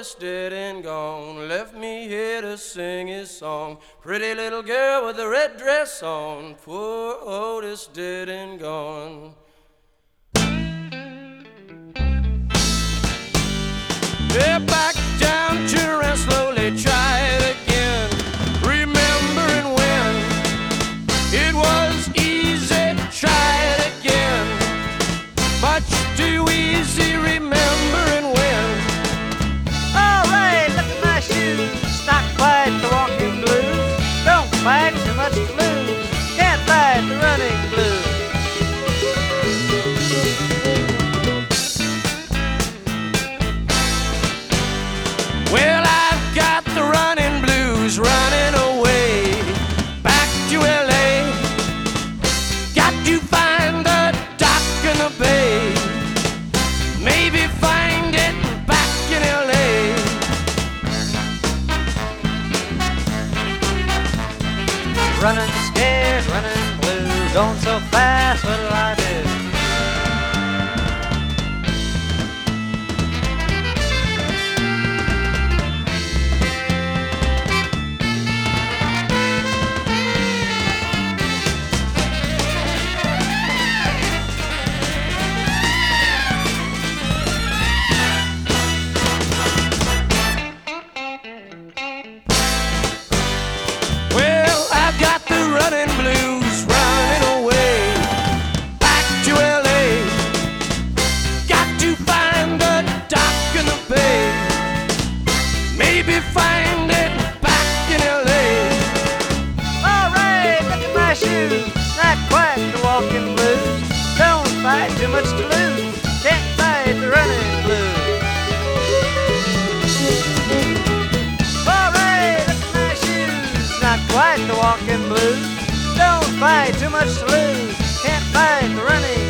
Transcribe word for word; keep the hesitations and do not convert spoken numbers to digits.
Otis dead and gone, left me here to sing his song. Pretty little girl with a red dress on, poor Otis dead and gone. Yeah, back down to and slowly try it again, remembering when it was easy, try it again, much too easy remembering when. All right, look at my shoes, not quite the walking blues, don't fight too much to lose, can't fight the running blues. Well, I've got the running blues, running away back to L A. Got to find the dock in the bay, maybe find it back in L A. Running scared, running blue, going so fast, what'll I do? Well, I've got the running blues, running away back to L A. Got to find the dock in the bay, maybe find it back in L A. All right, look at my shoes, not quite the walking blues, don't fight too much to lose, can't fight the running blues. All right, look at my shoes, not quite the walking blues, don't fight too much to lose, can't fight the running